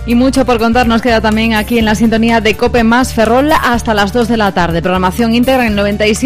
Y mucho por contar nos queda también aquí en la sintonía de COPE más Ferrol hasta las 2 de la tarde. Programación íntegra en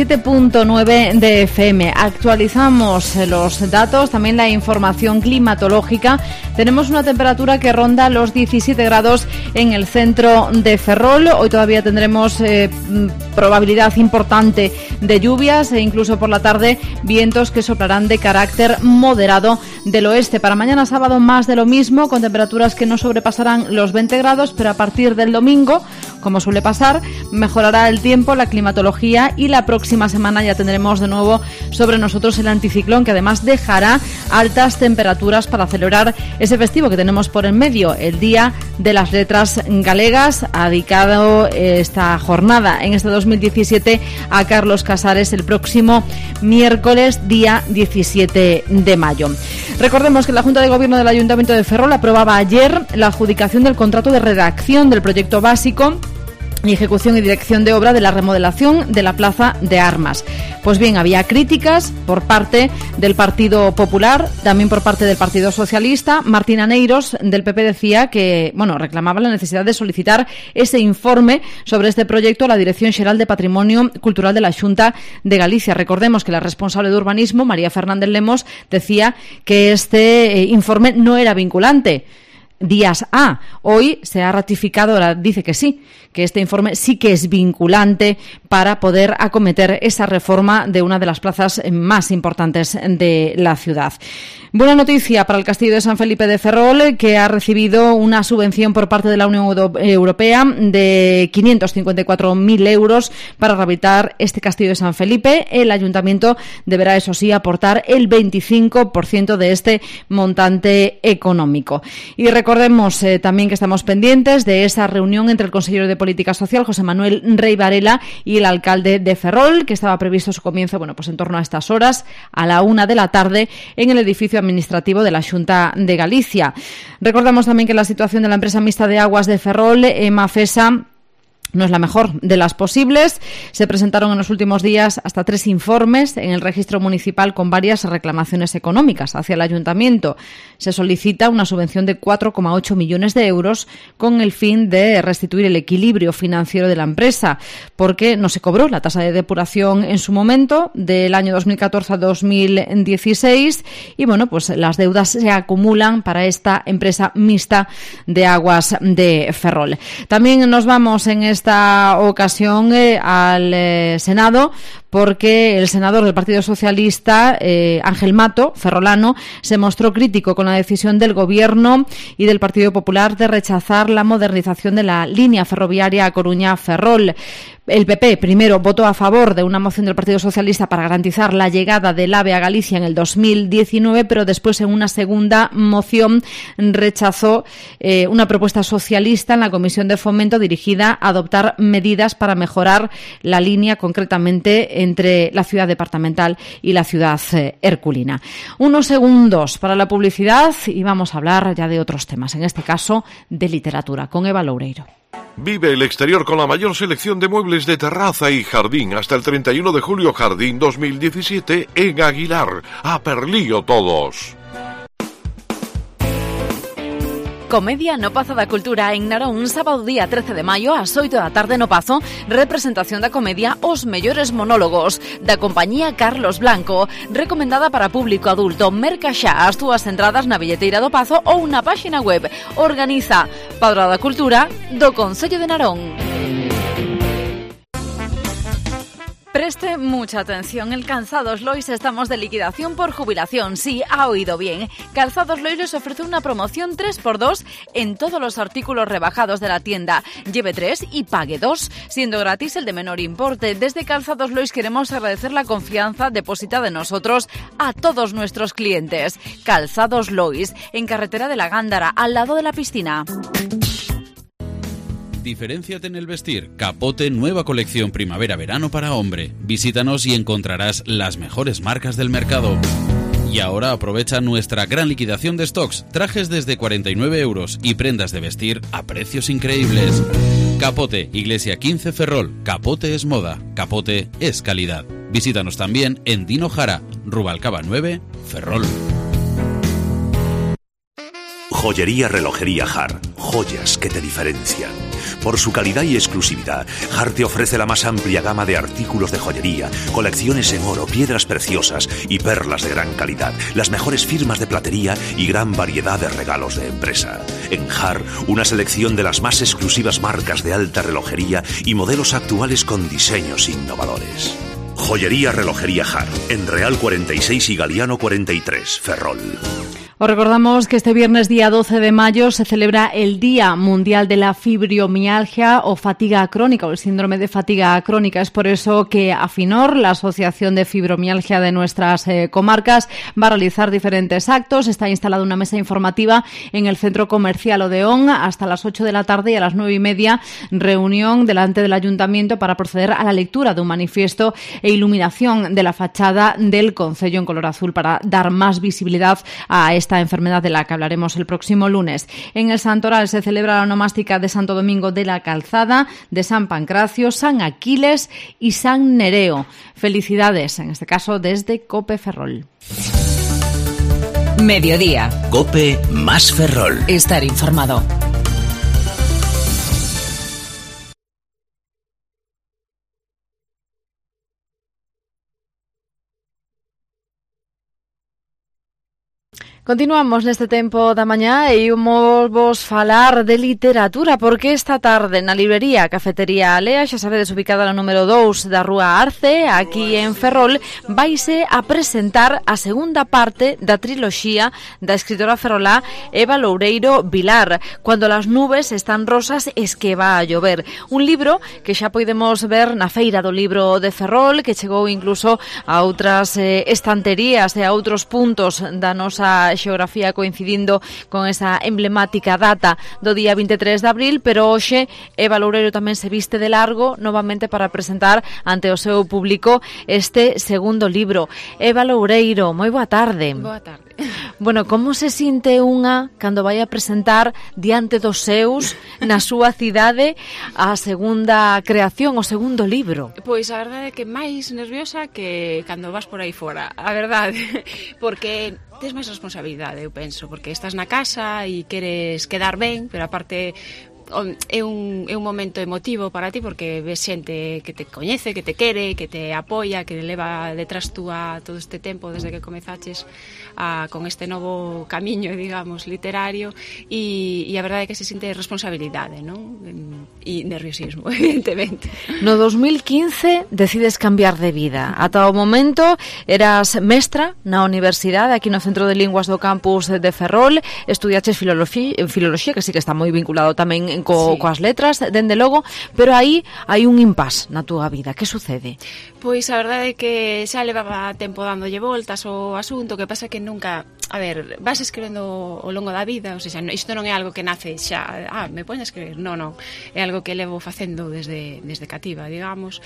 97.9 de FM. Actualizamos los datos, también la información climatológica. Tenemos una temperatura que ronda los 17 grados en el centro de Ferrol. Hoy todavía tendremos probabilidad importante de lluvias e incluso por la tarde vientos que soplarán de carácter moderado del oeste. Para mañana sábado más de lo mismo, con temperaturas que no sobrepasarán los 20 grados, pero a partir del domingo, como suele pasar, mejorará el tiempo, la climatología y la próxima semana ya tendremos de nuevo sobre nosotros el anticiclón, que además dejará altas temperaturas para celebrar ese festivo que tenemos por en medio, el Día de las Letras Galegas. Ha dedicado esta jornada en este 2017 a Carlos Casares el próximo miércoles, día 17 de mayo. Recordemos que la Junta de Gobierno del Ayuntamiento de Ferrol aprobaba ayer la adjudicación del contrato de redacción del proyecto básico y ejecución y dirección de obra de la remodelación de la Plaza de Armas. Pues bien, había críticas por parte del Partido Popular, también por parte del Partido Socialista. Martina Neiros, del PP, decía que, reclamaba la necesidad de solicitar ese informe sobre este proyecto a la Dirección Xeral de Patrimonio Cultural de la Xunta de Galicia. Recordemos que la responsable de urbanismo, María Fernández Lemos, decía que este informe no era vinculante. Días A. Hoy se ha ratificado, ahora dice que sí, que este informe sí que es vinculante para poder acometer esa reforma de una de las plazas más importantes de la ciudad. Buena noticia para el Castillo de San Felipe de Ferrol, que ha recibido una subvención por parte de la Unión Europea de 554.000 euros para rehabilitar este Castillo de San Felipe. El Ayuntamiento deberá, eso sí, aportar el 25% de este montante económico. Y recordemos también que estamos pendientes de esa reunión entre el consejero de Política Social, José Manuel Rey Varela, y el alcalde de Ferrol, que estaba previsto su comienzo, en torno a estas horas, a la 1 de la tarde, en el edificio administrativo de la Xunta de Galicia. Recordamos también que la situación de la empresa mixta de aguas de Ferrol, Mafesa, no es la mejor de las posibles. Se presentaron en los últimos días hasta 3 informes en el registro municipal con varias reclamaciones económicas hacia el ayuntamiento. Se solicita una subvención de 4,8 millones de euros con el fin de restituir el equilibrio financiero de la empresa, porque no se cobró la tasa de depuración en su momento del año 2014 a 2016 y las deudas se acumulan para esta empresa mixta de aguas de Ferrol. También nos vamos en esta ocasión al Senado, porque el senador del Partido Socialista, Ángel Mato, ferrolano, se mostró crítico con la decisión del Gobierno y del Partido Popular de rechazar la modernización de la línea ferroviaria A Coruña-Ferrol. El PP primero votó a favor de una moción del Partido Socialista para garantizar la llegada del AVE a Galicia en el 2019, pero después en una segunda moción rechazó una propuesta socialista en la Comisión de Fomento dirigida a adoptar medidas para mejorar la línea, concretamente entre la ciudad departamental y la ciudad herculina. Unos segundos para la publicidad y vamos a hablar ya de otros temas, en este caso de literatura, con Eva Loureiro. Vive el exterior con la mayor selección de muebles de terraza y jardín hasta el 31 de julio Jardín 2017 en Aguilar. A Perlío todos. Comedia no Pazo da Cultura en Narón, un sábado día 13 de maio ás 8 da tarde no Pazo, representación da comedia Os Mellores Monólogos, da compañía Carlos Blanco, recomendada para público adulto. Merca xa as túas entradas na billeteira do Pazo ou na páxina web. Organiza Padroa da Cultura do Concello de Narón. Preste mucha atención, en Calzados Lois estamos de liquidación por jubilación. Sí, ha oído bien. Calzados Lois les ofrece una promoción 3x2 en todos los artículos rebajados de la tienda. Lleve 3 y pague 2, siendo gratis el de menor importe. Desde Calzados Lois queremos agradecer la confianza depositada en nosotros a todos nuestros clientes. Calzados Lois, en carretera de la Gándara, al lado de la piscina. Diferénciate en el vestir. Capote, nueva colección primavera-verano para hombre. Visítanos y encontrarás las mejores marcas del mercado. Y ahora aprovecha nuestra gran liquidación de stocks. Trajes desde 49 euros y prendas de vestir a precios increíbles. Capote, Iglesia 15 Ferrol. Capote es moda. Capote es calidad. Visítanos también en Dino Jara, Rubalcaba 9, Ferrol. Joyería Relojería Har, joyas que te diferencian. Por su calidad y exclusividad, Har te ofrece la más amplia gama de artículos de joyería, colecciones en oro, piedras preciosas y perlas de gran calidad, las mejores firmas de platería y gran variedad de regalos de empresa. En Har, una selección de las más exclusivas marcas de alta relojería y modelos actuales con diseños innovadores. Joyería Relojería Har, en Real 46 y Galiano 43, Ferrol. Os recordamos que este viernes día 12 de mayo se celebra el Día Mundial de la Fibromialgia o Fatiga Crónica o el síndrome de fatiga crónica. Es por eso que AFINOR, la Asociación de Fibromialgia de nuestras comarcas, va a realizar diferentes actos. Está instalada una mesa informativa en el Centro Comercial Odeón hasta las 8 de la tarde y a las 9:30 reunión delante del Ayuntamiento para proceder a la lectura de un manifiesto e iluminación de la fachada del concello en color azul para dar más visibilidad a esta enfermedad de la que hablaremos el próximo lunes. En el Santoral se celebra la onomástica de Santo Domingo de la Calzada, de San Pancracio, San Aquiles y San Nereo. Felicidades, en este caso desde COPE Ferrol. Mediodía. COPE más Ferrol. Estar informado. Continuamos neste tempo da mañá e imos falar de literatura porque esta tarde na librería Cafetería Alea, xa sabedes, ubicada no número 2 da Rúa Arce, aquí en Ferrol, vaise a presentar a segunda parte da triloxía da escritora ferrolá Eva Loureiro Vilar, Cuando las nubes están rosas es que va a llover. Un libro que xa podemos ver na Feira do Libro de Ferrol, que chegou incluso a outras estanterías e a outros puntos da nosa xeografía, coincidindo con esa emblemática data do día 23 de abril, pero hoxe Eva Loureiro tamén se viste de largo novamente para presentar ante o seu público este segundo libro. Eva Loureiro, moi boa tarde. Boa tarde. Bueno, como se sinte unha cando vai a presentar diante dos seus na súa cidade a segunda creación, o segundo libro? Pois a verdade é que máis nerviosa que cando vas por aí fora, a verdade, porque tes máis responsabilidade, eu penso, porque estás na casa e queres quedar ben, pero aparte é un momento emotivo para ti porque ves xente que te coñece, que te quere, que te apoia, que leva detrás túa todo este tempo desde que comezaches con este novo camiño, digamos, literario e a verdade é que se sinte responsabilidade, non? E nerviosismo, evidentemente. No 2015 decides cambiar de vida. Ata o momento eras mestra na universidade, aquí no Centro de Linguas do campus de Ferrol, estudiaches filoloxía, que sí que está moi vinculado tamén coas letras, dende logo, pero aí hai un impás na túa vida. Que sucede? Pois a verdade é que xa levaba tempo dándolle voltas ao asunto, que pasa que nunca, a ver, vas escribendo ao longo da vida, ou seja, isto non é algo que nace xa, me poño a escribir, non, é algo que levo facendo desde cativa, digamos,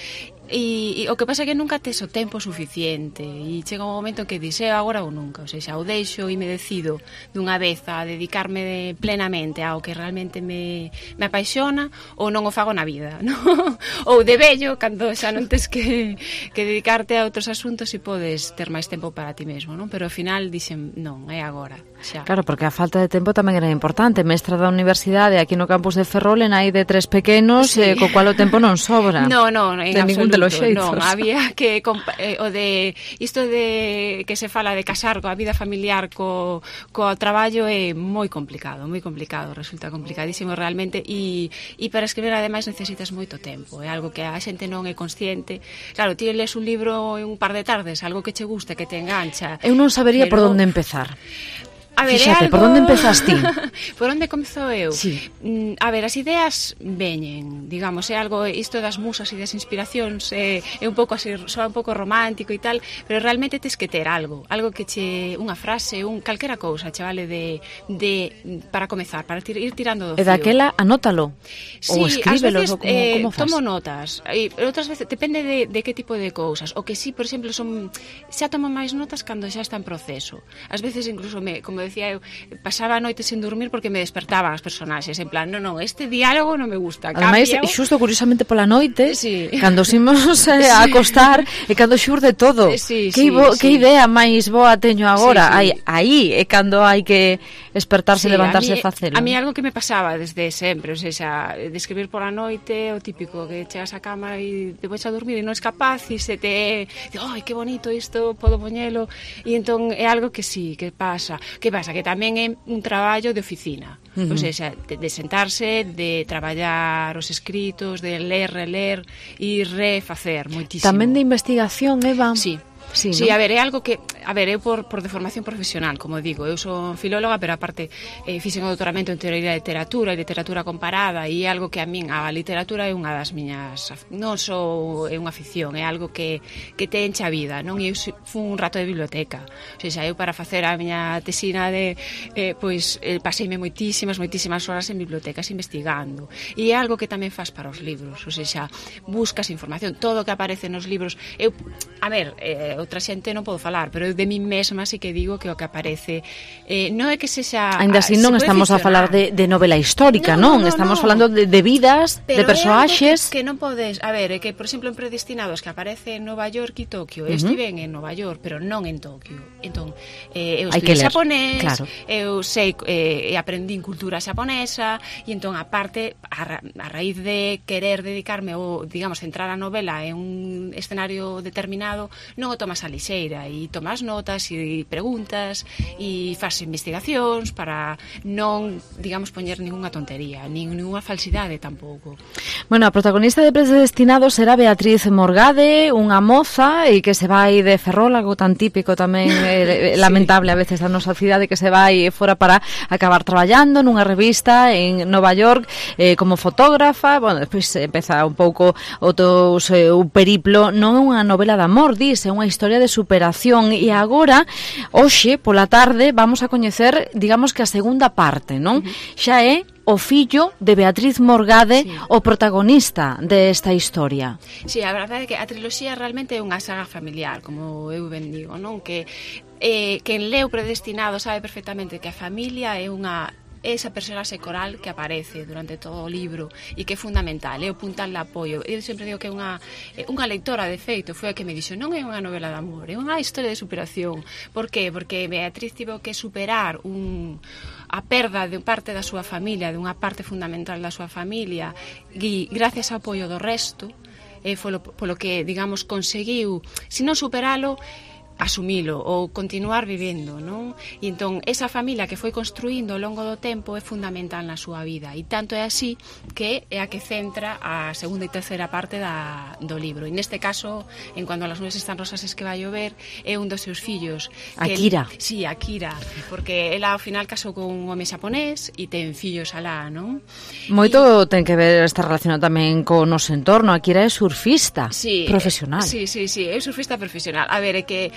e o que pasa é que nunca tes o tempo suficiente e chega un momento que dixe agora ou nunca, ou seja, ou deixo e me decido dunha vez a dedicarme plenamente ao que realmente me apaixona ou non o fago na vida, non? Ou de vello, cando xa non tes que dedicarte a outros asuntos e podes ter máis tempo para ti mesmo, non? Pero ao final dixen, non, é agora, xa. Claro, porque a falta de tempo tamén era importante. Mestra da universidade aquí no campus de Ferrol, en hai de 3 pequenos, sí. Co cual o tempo non sobra. Non, en de absoluto. De los xeitos. Non, había que o de isto de que se fala de casar coa vida familiar co traballo é moi complicado, resulta complicadísimo realmente e para escribir ademais necesitas moito tempo, é algo que a xente non é consciente. Claro, ti lees un libro en un par de tardes, algo que che gusta, que te engancha. Eu non sabería por onde empezar. A ver, fíxate, por onde empezas ti? Por onde comezo eu? Sí. A ver, as ideas veñen, digamos, é algo, isto das musas e das inspiracións é un pouco así, soa un pouco romántico e tal, pero realmente tes que ter algo que che, unha frase, calquera cousa, che vale para comezar, para ir tirando do fío. E daquela anótalo, sí, ou escríbelo, veces, ou como faz? Tomo notas, e outras veces depende de que tipo de cousas, o que sí, por exemplo, xa tomo máis notas cando xa está en proceso. Ás veces incluso como decía eu, pasaba a noite sen dormir porque me despertaban as personaxes, en plan, non, este diálogo non me gusta. Ademais, xusto curiosamente pola noite, sí. Cando imos a acostar, e cando xurde todo. Que idea máis boa teño agora? Sí. Aí é cando hai que despertarse, levantarse e facelo. A mí algo que me pasaba desde sempre, o sea, de escribir pola noite, o típico que chegas a cama e te vais a dormir e non es capaz e se te... Ai, que bonito isto, podo poñelo. E entón é algo que sí, que pasa. Que pasa? Que tamén é un traballo de oficina. O sea, de sentarse, de traballar os escritos, de ler, reler e refacer moitísimo. Tamén de investigación, Eva? Sí. Sí, sí, ¿no? A ver, é algo que... A ver, eu por de formación profesional, como digo, eu son filóloga, pero aparte fixen o doutoramento en teoría de literatura e literatura comparada, e é algo que a min, a literatura é unha das miñas... Non só é unha afición, é algo que te enche a vida, non? E eu fui un rato de biblioteca. O sea, eu para facer a miña tesina de... paseime moitísimas horas en bibliotecas investigando. E é algo que tamén faz para os libros. O sea, buscas información, todo o que aparece nos libros. Eu, a ver... outra xente non podo falar, pero eu de min mesma sí que digo que o que aparece non é que sexa... Ainda así non estamos a falar de novela histórica, non? Estamos falando de vidas, pero de persoaxes... que non podes... A ver, é que, por exemplo, en Predestinados que aparece en Nova York e Tokio, eu estive en Nova York, pero non en Tokio. Entón, eu estudei xaponés, claro. Eu sei, aprendín cultura xaponesa, e entón, aparte, a raíz de querer dedicarme ou, digamos, centrar a novela en un escenario determinado, non o tomas a lixeira e tomas notas e preguntas e faz investigacións para non, digamos, poñer ninguna tontería, ninguna falsidade tampouco. Bueno, a protagonista de Predestinados será Beatriz Morgade, unha moza e que se vai de Ferrol, algo tan típico tamén lamentable a veces da nosa cidade, que se vai fora para acabar traballando nunha revista en Nova York como fotógrafa. Bueno, despois empeza un pouco o seu periplo. Non é unha novela de amor, é unha historia de superación, e agora, hoxe, pola tarde, vamos a coñecer, digamos que a segunda parte, non? Xa é o fillo de Beatriz Morgade, o protagonista desta historia. Sí, a verdade é que a triloxía realmente é unha saga familiar, como eu ben digo, non? Que quen leu Predestinado sabe perfectamente que a familia é esa personaxe coral que aparece durante todo o libro e que é fundamental, é o puntal de apoio. Eu sempre digo que é unha lectora, de feito, foi a que me dixo, non é unha novela de amor, é unha historia de superación. Por qué? Porque Beatriz tivo que superar a perda de parte da súa familia, de unha parte fundamental da súa familia, e gracias ao apoio do resto, foi polo que, digamos, conseguiu, se non superalo, asumilo ou continuar vivendo, non? E entón, esa familia que foi construindo ao longo do tempo é fundamental na súa vida, e tanto é así que é a que centra a segunda e terceira parte do libro. E neste caso, en Cuando las nubes están rosas es que vai llover, é un dos seus fillos. Akira. Sí, Akira, porque ela ao final casou con un home xaponés e ten fillos alá, non? Moito ten que ver, está relacionado tamén con o noso entorno. Akira é surfista profesional. Sí, é surfista profesional. A ver, é que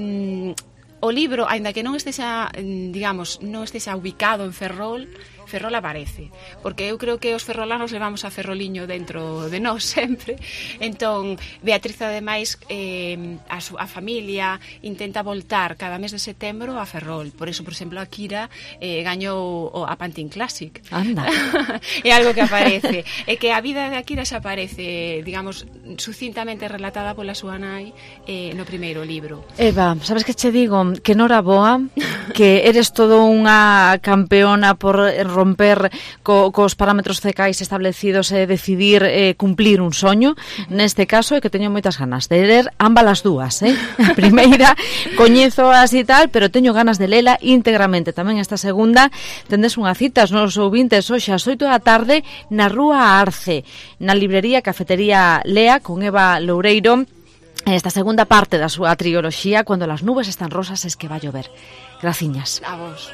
o libro, aínda que non estexa, digamos, non estexa ubicado en Ferrol aparece, porque eu creo que os ferrolanos levamos a Ferroliño dentro de nós sempre. Entón, Beatriz, ademais, a familia intenta voltar cada mes de setembro a Ferrol. Por eso, por exemplo, Akira gañou a Pantin Classic. Anda. É algo que aparece. É que a vida de Akira xa aparece, digamos, sucintamente relatada pola súa nai no primeiro libro. Eva, sabes que che digo? Que noraboa, que eres todo unha campeona por romper cos parámetros cecais establecidos e decidir cumplir un soño. Neste caso é que teño moitas ganas de ler ambas as dúas, A primeira coñezo así tal, pero teño ganas de lela íntegramente. Tamén esta segunda tendes unha cita aos nosos ouvintes hoxe ás 8 da tarde na Rúa Arce, na librería Cafetería Lea, con Eva Loureiro, esta segunda parte da súa trioloxía, Cuando las nubes están rosas es que va a llover. Graciñas. A vos.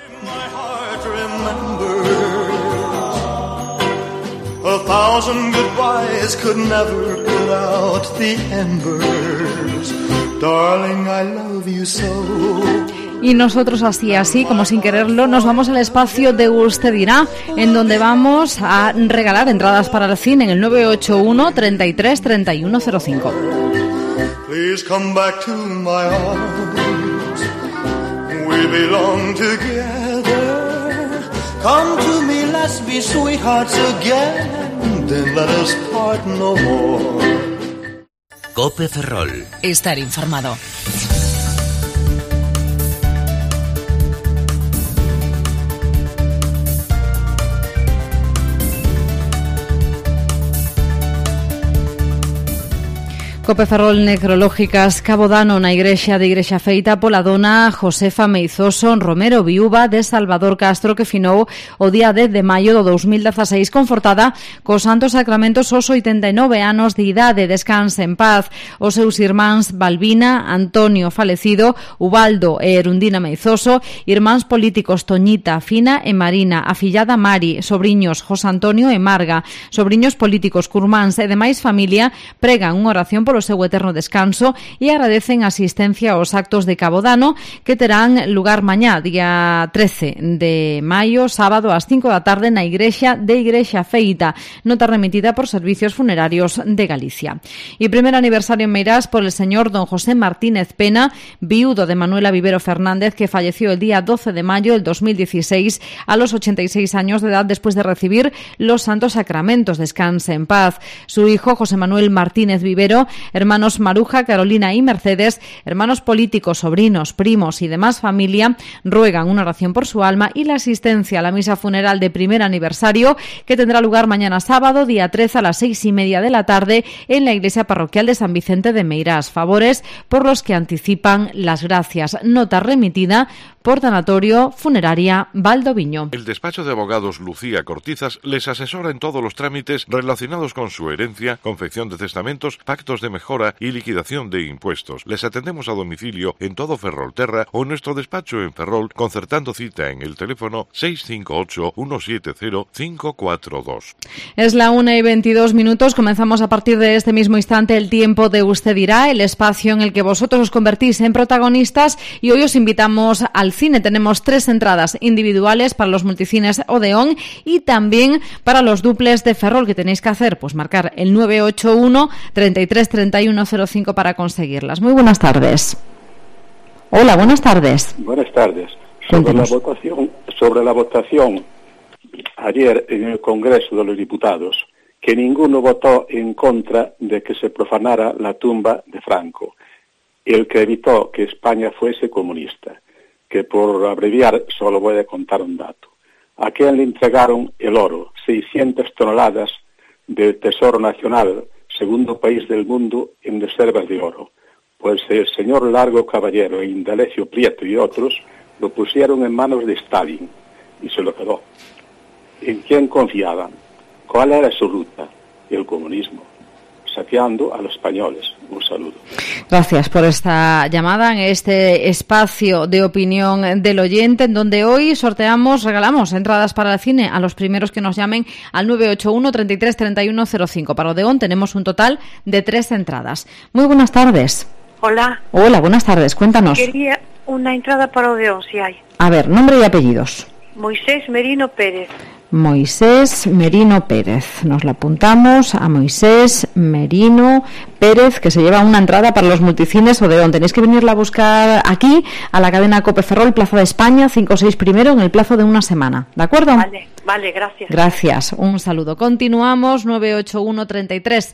A thousand goodbyes could never put out the embers. Darling, I love you so. Y nosotros así, como sin quererlo, nos vamos al espacio de Usted dirá, en donde vamos a regalar entradas para el cine en el 981 33 31 05. Please come back to my arms. We belong together. Come to me, let's be sweethearts again, then let us part no more. Cope Ferrol. Estar informado. Cope Ferrol necrológicas Cabo Dano na igrexa de Igrexa feita pola dona Josefa Meizoso Romero, viúva de Salvador Castro, que finou o día 10 de maio do 2016 confortada cos santos sacramentos aos 89 anos de idade. Descanse en paz. Os seus irmáns Balbina, Antonio falecido, Ubaldo e Erundina Meizoso, irmáns políticos Toñita, Fina e Marina, a fillada Mari, sobriños José Antonio e Marga, sobriños políticos curmáns e demais familia pregan unha oración polo seu eterno descanso e agradecen a asistencia aos actos de Cabo Dano que terán lugar mañá, día 13 de maio, sábado ás 5 da tarde na igrexa de Igrexa feita, nota remitida por Servicios Funerarios de Galicia. E primer aniversario en Meirás por el señor don José Martínez Pena, viudo de Manuela Vivero Fernández, que falleció el día 12 de mayo del 2016 a los 86 años de edad después de recibir los santos sacramentos. Descanse en paz. Su hijo José Manuel Martínez Vivero, hermanos Maruja, Carolina y Mercedes, hermanos políticos, sobrinos, primos y demás familia, ruegan una oración por su alma y la asistencia a la misa funeral de primer aniversario que tendrá lugar mañana sábado, día 13 a las 6:30 de la tarde en la iglesia parroquial de San Vicente de Meirás. Favores por los que anticipan las gracias. Nota remitida por Tanatorio Funeraria Valdoviño. El despacho de abogados Lucía Cortizas les asesora en todos los trámites relacionados con su herencia, confección de testamentos, pactos de mejora y liquidación de impuestos. Les atendemos a domicilio en todo Ferrolterra o en nuestro despacho en Ferrol, concertando cita en el teléfono 658-170-542. Es la 1:22. Comenzamos a partir de este mismo instante el tiempo de Usted dirá, el espacio en el que vosotros os convertís en protagonistas, y hoy os invitamos al cine. Tenemos 3 entradas individuales para los multicines Odeón y también para los duples de Ferrol. ¿Qué tenéis que hacer? Pues marcar el 981 33 31 05 para conseguirlas. Muy buenas tardes. Hola, buenas tardes. Buenas tardes. Sobre la votación ayer en el Congreso de los Diputados, que ninguno votó en contra de que se profanara la tumba de Franco, el que evitó que España fuese comunista, que por abreviar solo voy a contar un dato. ¿A quién le entregaron el oro? 600 toneladas del Tesoro Nacional, segundo país del mundo en reservas de oro. Pues el señor Largo Caballero, Indalecio Prieto y otros lo pusieron en manos de Stalin y se lo quedó. ¿En quién confiaban? ¿Cuál era su ruta? El comunismo, saqueando a los españoles. Un saludo. Gracias por esta llamada en este espacio de opinión del oyente, en donde hoy regalamos entradas para el cine a los primeros que nos llamen al 981 33 31 05. Para Odeón tenemos un total de 3 entradas. Muy buenas tardes. Hola. Hola, buenas tardes. Cuéntanos. Quería una entrada para Odeón, si hay. A ver, nombre y apellidos. Moisés Merino Pérez. Moisés Merino Pérez. Nos la apuntamos a Moisés Merino Pérez, que se lleva una entrada para los multicines Odeón. Tenéis que venirla a buscar aquí, a la cadena Cope Ferrol, Plaza de España, 5-6 primero, en el plazo de una semana. ¿De acuerdo? Vale, gracias. Gracias, un saludo. Continuamos, 981 33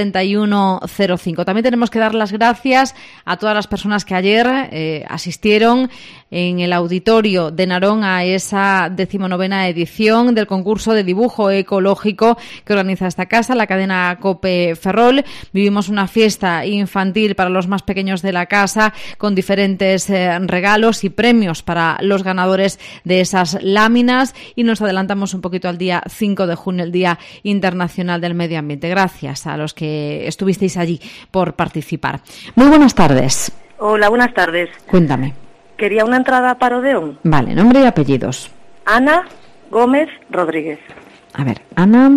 31 05. También tenemos que dar las gracias a todas las personas que ayer asistieron en el auditorio de Narón a esa 19ª edición del concurso de dibujo ecológico que organiza esta casa, la cadena Cope Ferrol. Vivimos una fiesta infantil para los más pequeños de la casa con diferentes regalos y premios para los ganadores de esas láminas, y nos adelantamos un poquito al día 5 de junio, el Día Internacional del Medio Ambiente. Gracias a los que estuvisteis allí por participar. Muy buenas tardes. Hola, buenas tardes. Cuéntame. Quería una entrada para Odeón. Vale, nombre y apellidos. Ana Gómez Rodríguez. A ver, Ana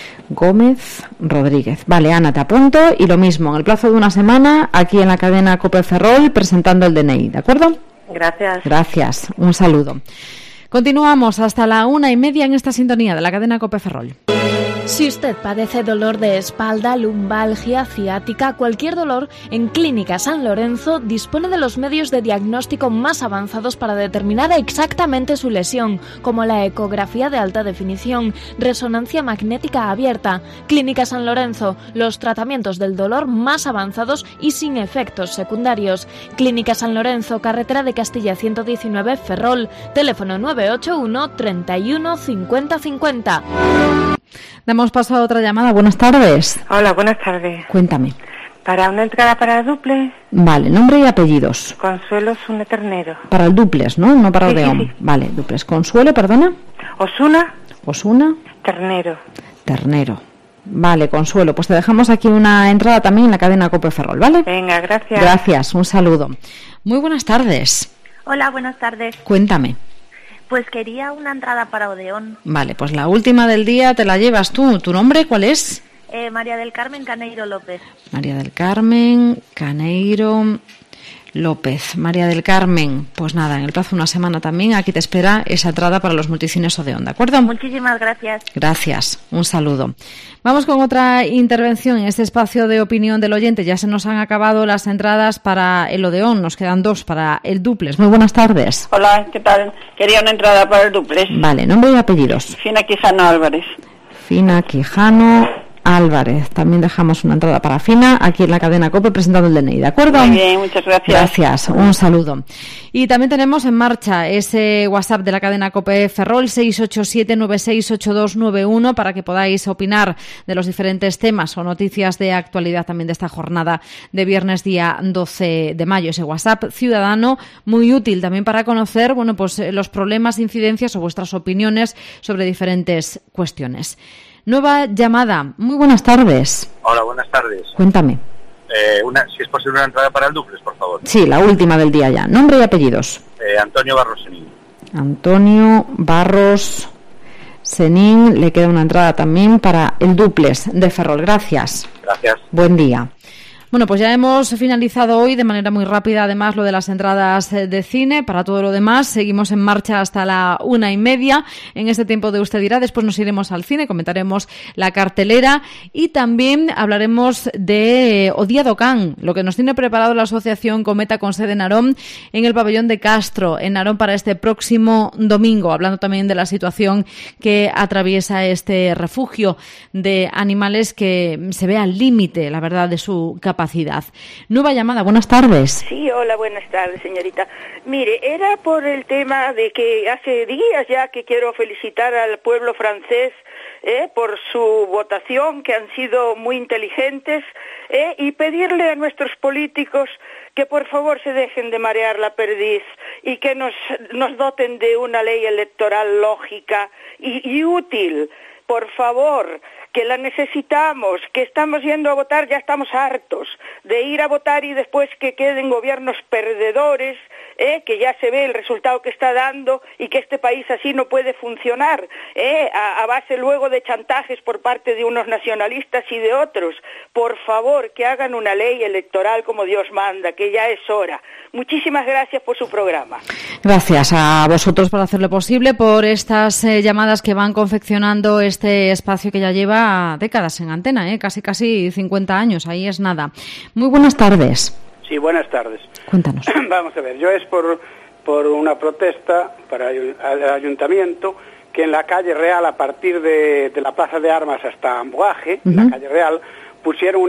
Gómez Rodríguez. Vale, Ana, te apunto, y lo mismo, en el plazo de una semana, aquí en la cadena Cope Ferrol, presentando el DNI, ¿de acuerdo? Gracias. Gracias, un saludo. Continuamos hasta la 1:30 en esta sintonía de la cadena Cope Ferrol. Si usted padece dolor de espalda, lumbalgia, ciática, cualquier dolor, en Clínica San Lorenzo dispone de los medios de diagnóstico más avanzados para determinar exactamente su lesión, como la ecografía de alta definición, resonancia magnética abierta. Clínica San Lorenzo, los tratamientos del dolor más avanzados y sin efectos secundarios. Clínica San Lorenzo, carretera de Castilla 119, Ferrol, teléfono 981 31 50 50. Damos paso a otra llamada. Buenas tardes. Hola, buenas tardes. Cuéntame. Para una entrada para el duplex. Vale, nombre y apellidos. Consuelo Osuna Ternero. Para el duplex, ¿no? No para Odeón. Sí. Vale, duplex. Consuelo, perdona. Osuna Ternero. Vale, Consuelo, pues te dejamos aquí una entrada también en la cadena COPE Ferrol, ¿vale? Venga, gracias. Gracias, un saludo. Muy buenas tardes. Hola, buenas tardes. Cuéntame. Pues quería una entrada para Odeón. Vale, pues la última del día te la llevas tú. ¿Tu nombre cuál es? María del Carmen Caneiro López. María del Carmen Caneiro López. María del Carmen, pues nada, en el plazo de una semana también aquí te espera esa entrada para los multicines Odeón, ¿de acuerdo? Muchísimas gracias. Gracias, un saludo. Vamos con otra intervención en este espacio de opinión del oyente. Ya se nos han acabado las entradas para el Odeón, nos quedan 2 para el duplex. Muy buenas tardes. Hola, ¿qué tal? Quería una entrada para el duplex. Vale, nombre y apellidos. Fina Quijano Álvarez. Fina Quijano Álvarez. También dejamos una entrada para Fina aquí en la cadena COPE presentando el DNI, ¿de acuerdo? Muy bien, muchas gracias. Gracias, un saludo. Y también tenemos en marcha ese WhatsApp de la cadena COPE Ferrol 687-968291 para que podáis opinar de los diferentes temas o noticias de actualidad también de esta jornada de viernes día 12 de mayo. Ese WhatsApp ciudadano muy útil también para conocer, bueno, pues los problemas, incidencias o vuestras opiniones sobre diferentes cuestiones. Nueva llamada. Muy buenas tardes. Hola, buenas tardes. Cuéntame. Si es posible una entrada para el duplex, por favor. Sí, la última del día ya. Nombre y apellidos. Antonio Barros Senín. Antonio Barros Senín. Le queda una entrada también para el duplex de Ferrol. Gracias. Gracias. Buen día. Bueno, pues ya hemos finalizado hoy de manera muy rápida, además, lo de las entradas de cine. Para todo lo demás, seguimos en marcha hasta la 1:30. En este tiempo de Usted Dirá, después nos iremos al cine, comentaremos la cartelera y también hablaremos de Odía do Can, lo que nos tiene preparado la asociación Cometa con sede en Narón, en el pabellón de Castro, en Narón, para este próximo domingo, hablando también de la situación que atraviesa este refugio de animales que se ve al límite, la verdad, de su capacidad. Nueva llamada, buenas tardes. Sí, hola, buenas tardes, señorita. Mire, era por el tema de que hace días ya que quiero felicitar al pueblo francés por su votación, que han sido muy inteligentes, y pedirle a nuestros políticos que por favor se dejen de marear la perdiz y que nos doten de una ley electoral lógica y útil. Por favor, que la necesitamos, que estamos yendo a votar, ya estamos hartos de ir a votar y después que queden gobiernos perdedores, que ya se ve el resultado que está dando y que este país así no puede funcionar, a base luego de chantajes por parte de unos nacionalistas y de otros. Por favor, que hagan una ley electoral como Dios manda, que ya es hora. Muchísimas gracias por su programa. Gracias a vosotros por hacerlo posible, por estas llamadas que van confeccionando este espacio que ya lleva décadas en antena, casi 50 años, ahí es nada. Muy buenas tardes. Sí, buenas tardes. Cuéntanos. Vamos a ver, yo es por una protesta para el ayuntamiento, que en la calle Real, a partir de la Plaza de Armas hasta Amboaje, en la calle Real, pusieron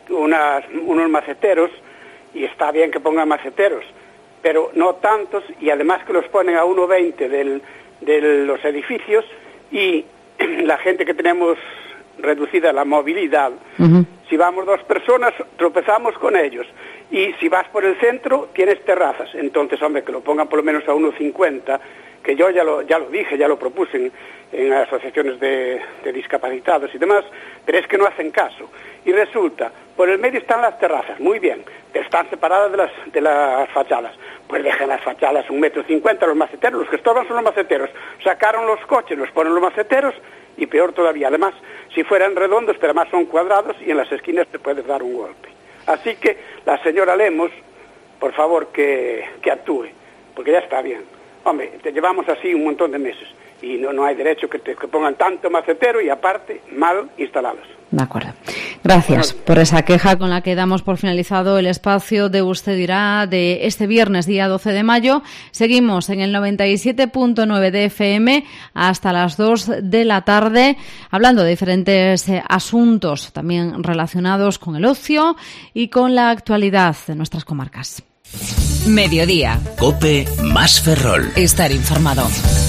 unos maceteros, y está bien que pongan maceteros, pero no tantos, y además que los ponen a 1,20 de los edificios, y la gente que tenemos reducida la movilidad, si vamos 2 personas, tropezamos con ellos, y si vas por el centro, tienes terrazas. Entonces, hombre, que lo pongan por lo menos a 1,50, que yo ya lo dije, ya lo propuse en asociaciones de discapacitados y demás, pero es que no hacen caso. Y resulta, por el medio están las terrazas, muy bien, pero están separadas de las fachadas. Pues dejen las fachadas 1,50 m, los maceteros, los que estorban son los maceteros. Sacaron los coches, los ponen los maceteros, y peor todavía. Además, si fueran redondos, pero además son cuadrados, y en las esquinas te puedes dar un golpe. Así que la señora Lemos, por favor, que actúe, porque ya está bien. Hombre, te llevamos así un montón de meses. y no hay derecho que pongan tanto macetero y aparte mal instalados. De acuerdo. Gracias por esa queja con la que damos por finalizado el espacio de Usted Dirá de este viernes, día 12 de mayo. Seguimos en el 97.9 de FM hasta las 2 de la tarde, hablando de diferentes asuntos también relacionados con el ocio y con la actualidad de nuestras comarcas. Mediodía. COPE más Ferrol. Estar informado.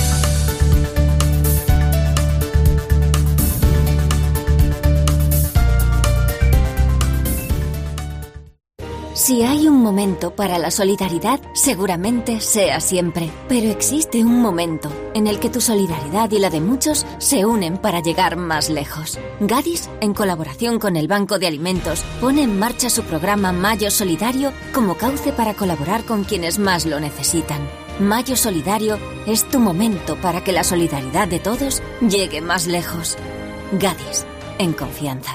Si hay un momento para la solidaridad, seguramente sea siempre. Pero existe un momento en el que tu solidaridad y la de muchos se unen para llegar más lejos. Gadis, en colaboración con el Banco de Alimentos, pone en marcha su programa Mayo Solidario como cauce para colaborar con quienes más lo necesitan. Mayo Solidario es tu momento para que la solidaridad de todos llegue más lejos. Gadis, en confianza.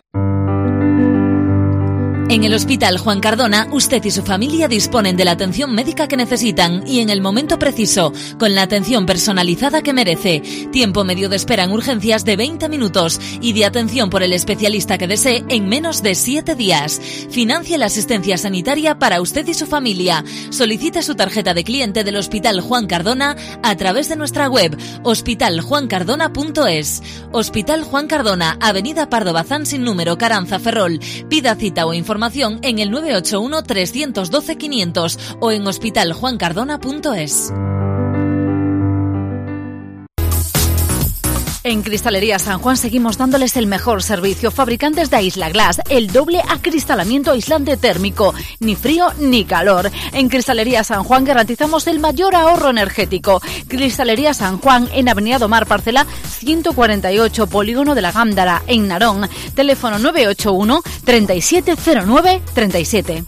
En el Hospital Juan Cardona, usted y su familia disponen de la atención médica que necesitan y en el momento preciso, con la atención personalizada que merece. Tiempo medio de espera en urgencias de 20 minutos y de atención por el especialista que desee en menos de 7 días. Financie la asistencia sanitaria para usted y su familia. Solicite su tarjeta de cliente del Hospital Juan Cardona a través de nuestra web hospitaljuancardona.es. Hospital Juan Cardona, Avenida Pardo Bazán sin número, Caranza, Ferrol. Pida cita o información en el 981 312 500 o en hospitaljuancardona.es. En Cristalería San Juan seguimos dándoles el mejor servicio. Fabricantes de Aisla Glass, el doble acristalamiento aislante térmico, ni frío ni calor. En Cristalería San Juan garantizamos el mayor ahorro energético. Cristalería San Juan en Avenida Domar, parcela 148, Polígono de la Gándara, en Narón. Teléfono 981 3709 37.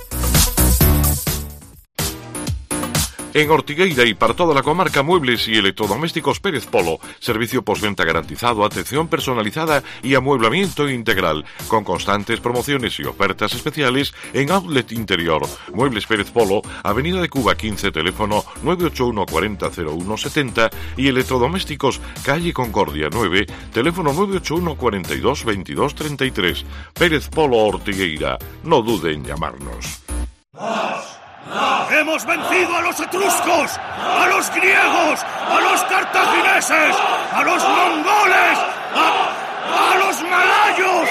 En Ortigueira y para toda la comarca, muebles y electrodomésticos Pérez Polo. Servicio postventa garantizado, atención personalizada y amueblamiento integral. Con constantes promociones y ofertas especiales en Outlet Interior. Muebles Pérez Polo, Avenida de Cuba 15, teléfono 981 40 01 70 y electrodomésticos Calle Concordia 9, teléfono 981 42 22 33. Pérez Polo Ortigueira. No dude en llamarnos. ¡Hemos vencido a los etruscos, a los griegos, a los cartagineses, a los mongoles, a los malayos!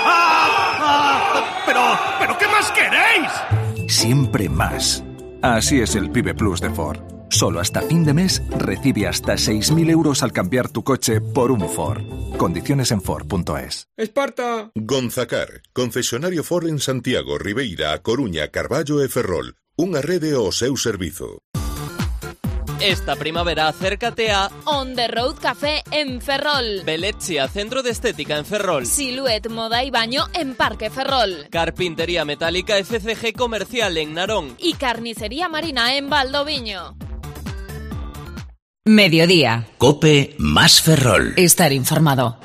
¿Pero qué más queréis? Siempre más. Así es el Pibe Plus de Ford. Solo hasta fin de mes recibe hasta 6.000 euros al cambiar tu coche por un Ford. Condiciones en Ford.es. Esparta. Gonzacar, concesionario Ford en Santiago, Ribeira, A Coruña, Carballo e Ferrol. Unha rede ao seu servizo. Esta primavera acércate a On the Road Café en Ferrol, Belezia, centro de estética en Ferrol, Silhouette Moda y Baño en Parque Ferrol, Carpintería Metálica FCG Comercial en Narón y Carnicería Marina en Valdoviño. Mediodía. COPE más Ferrol. Estar informado.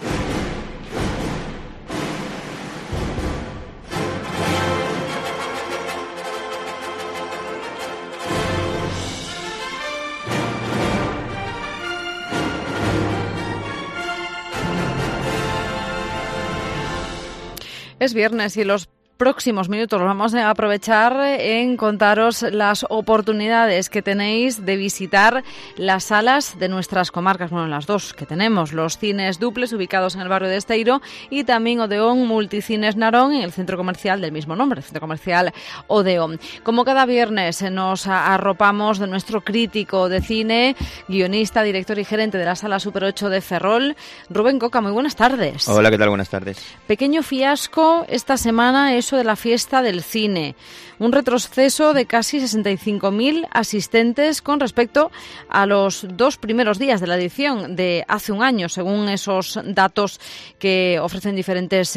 Es viernes y los próximos minutos los vamos a aprovechar en contaros las oportunidades que tenéis de visitar las salas de nuestras comarcas, bueno, las dos que tenemos, los cines duples ubicados en el barrio de Esteiro y también Odeón Multicines Narón en el centro comercial del mismo nombre, el centro comercial Odeón. Como cada viernes nos arropamos de nuestro crítico de cine, guionista, director y gerente de la Sala Super 8 de Ferrol, Rubén Coca. Muy buenas tardes. Hola, ¿qué tal? Buenas tardes. Pequeño fiasco esta semana es de la fiesta del cine, un retroceso de casi 65.000 asistentes con respecto a los 2 primeros días de la edición de hace un año, según esos datos que ofrecen diferentes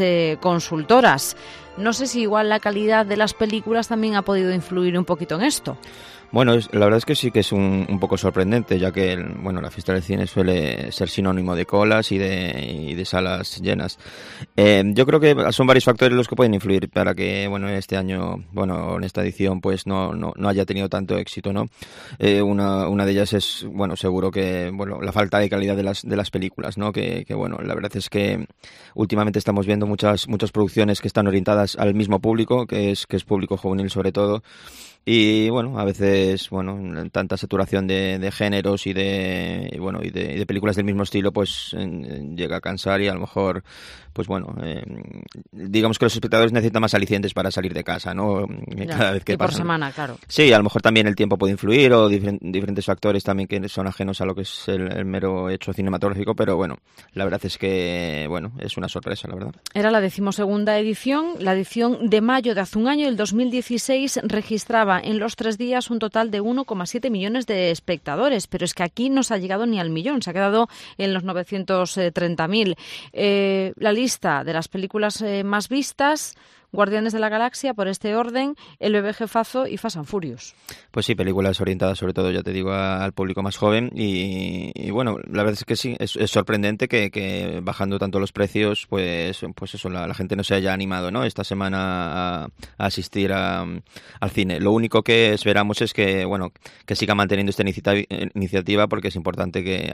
consultoras. No sé si igual la calidad de las películas también ha podido influir un poquito en esto. Bueno, la verdad es que sí que es un poco sorprendente, ya que la fiesta del cine suele ser sinónimo de colas y de salas llenas. Yo creo que son varios factores los que pueden influir para que este año, en esta edición, pues no haya tenido tanto éxito, ¿no? Una de ellas es, seguro que la falta de calidad de las películas, ¿no? Que la verdad es que últimamente estamos viendo muchas producciones que están orientadas al mismo público, que es público juvenil sobre todo. Y a veces tanta saturación de géneros y de películas del mismo estilo pues llega a cansar, y a lo mejor digamos que los espectadores necesitan más alicientes para salir de casa, ¿no? Cada vez que y por semana, claro. Sí, a lo mejor también el tiempo puede influir, o diferentes factores también que son ajenos a lo que es el mero hecho cinematográfico, pero la verdad es que es una sorpresa, la verdad. Era la 12ª edición, la edición de mayo de hace un año, el 2016, registraba en los 3 días un total de 1,7 millones de espectadores, pero es que aquí no se ha llegado ni al millón, se ha quedado en los 930.000. La lista de las películas más vistas: Guardianes de la Galaxia, por este orden, El bebé jefazo y Fast and Furious. Pues sí, películas orientadas sobre todo, ya te digo, al público más joven, y la verdad es que sí, es sorprendente que bajando tanto los precios, pues eso, la gente no se haya animado, ¿no?, esta semana a asistir al cine. Lo único que esperamos es que siga manteniendo esta iniciativa, porque es importante que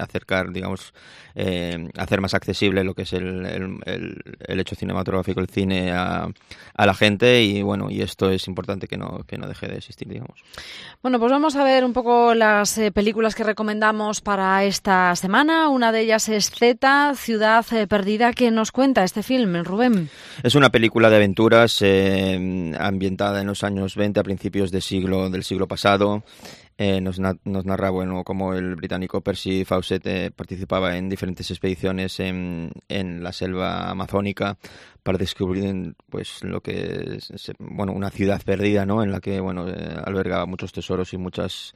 hacer más accesible lo que es el hecho cinematográfico, el cine a la gente, y esto es importante que no deje de existir, digamos. Bueno, pues vamos a ver un poco las películas que recomendamos para esta semana. Una de ellas es Z, Ciudad Perdida. ¿Qué nos cuenta este film, Rubén? Es una película de aventuras ambientada en los años 20, a principios del siglo pasado. Nos narra cómo el británico Percy Fawcett participaba en diferentes expediciones en la selva amazónica para descubrir lo que es una ciudad perdida, ¿no?, en la que albergaba muchos tesoros y muchas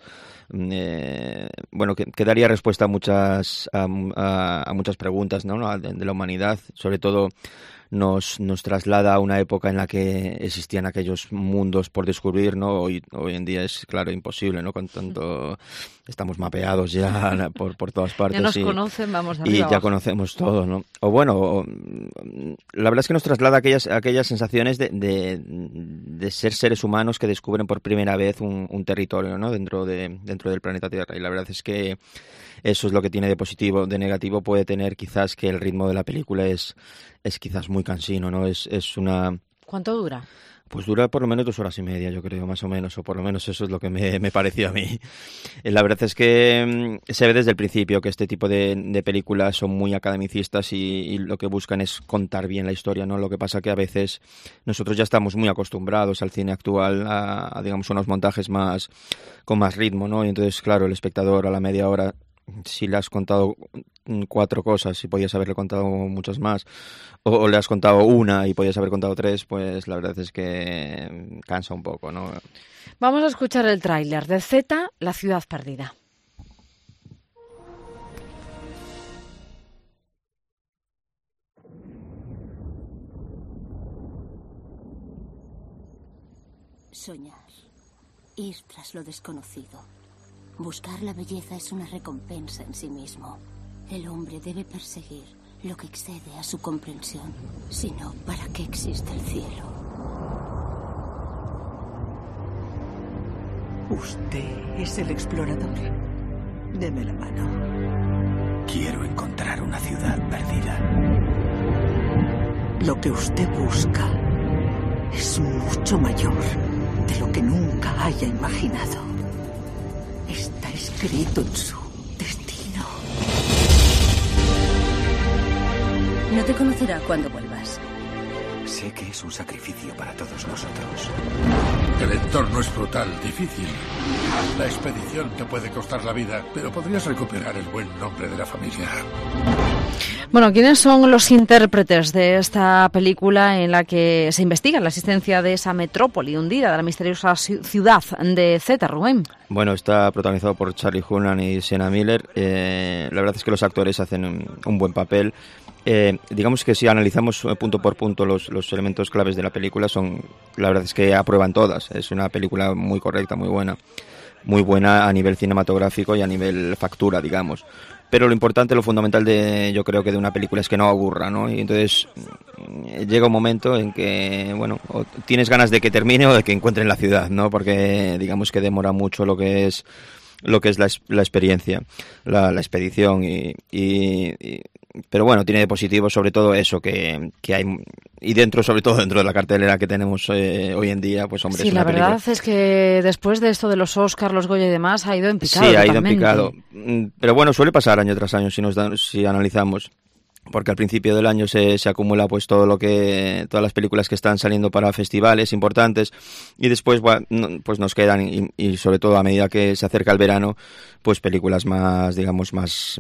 que daría respuesta a muchas preguntas, ¿no?, de la humanidad. Sobre todo nos traslada a una época en la que existían aquellos mundos por descubrir, ¿no? Hoy en día es, claro, imposible, ¿no? Con tanto estamos mapeados ya por todas partes. Ya nos conocen, vamos de arriba y ya abajo. conocemos todo, ¿no? La verdad es que nos traslada aquellas sensaciones de ser seres humanos que descubren por primera vez un territorio, ¿no?, dentro del planeta Tierra. Y la verdad es que eso es lo que tiene de positivo. De negativo puede tener quizás que el ritmo de la película es quizás muy cansino, ¿no? Es una... ¿Cuánto dura? Pues dura por lo menos 2 horas y media, yo creo, más o menos, o por lo menos eso es lo que me pareció a mí. La verdad es que se ve desde el principio que este tipo de películas son muy academicistas y lo que buscan es contar bien la historia, ¿no? Lo que pasa que a veces nosotros ya estamos muy acostumbrados al cine actual a digamos, unos montajes con más ritmo, ¿no? Y entonces, claro, el espectador a la media hora, si le has contado 4 cosas y podías haberle contado muchas más, o le has contado una y podías haber contado 3, pues la verdad es que cansa un poco, ¿no? Vamos a escuchar el tráiler de Z, La Ciudad Perdida. Soñar, ir tras lo desconocido. Buscar la belleza es una recompensa en sí mismo. El hombre debe perseguir lo que excede a su comprensión. Si no, ¿para qué existe el cielo? Usted es el explorador. Deme la mano. Quiero encontrar una ciudad perdida. Lo que usted busca es mucho mayor de lo que nunca haya imaginado. Está escrito en su destino. No te conocerá cuando vuelvas. Sé que es un sacrificio para todos nosotros. El entorno es brutal, difícil. La expedición te puede costar la vida, pero podrías recuperar el buen nombre de la familia. Bueno, ¿quiénes son los intérpretes de esta película en la que se investiga la existencia de esa metrópoli hundida, de la misteriosa ciudad de Z, Rubén? Bueno, está protagonizado por Charlie Hunnam y Sienna Miller. La verdad es que los actores hacen un buen papel. Digamos que si analizamos punto por punto los elementos claves de la película, la verdad es que aprueban todas. Es una película muy correcta, muy buena. muy buena a nivel cinematográfico y a nivel factura, digamos. Pero lo importante, lo fundamental yo creo que de una película es que no aburra, ¿no? Y entonces llega un momento en que, bueno, o tienes ganas de que termine o de que encuentren la ciudad, ¿no? Porque digamos que demora mucho lo que es la experiencia, la expedición pero bueno, tiene de positivo sobre todo eso que hay, y sobre todo dentro de la cartelera que tenemos hoy en día, pues hombre, sí, es una la verdad película. es que después de esto de los Oscars, los Goya y demás, ha ido en picado. Sí, ha ido en totalmente. picado, pero bueno, suele pasar año tras año si analizamos. Porque al principio del año se acumula pues todas las películas que están saliendo para festivales importantes, y después pues nos quedan y sobre todo a medida que se acerca el verano, pues películas más, digamos, más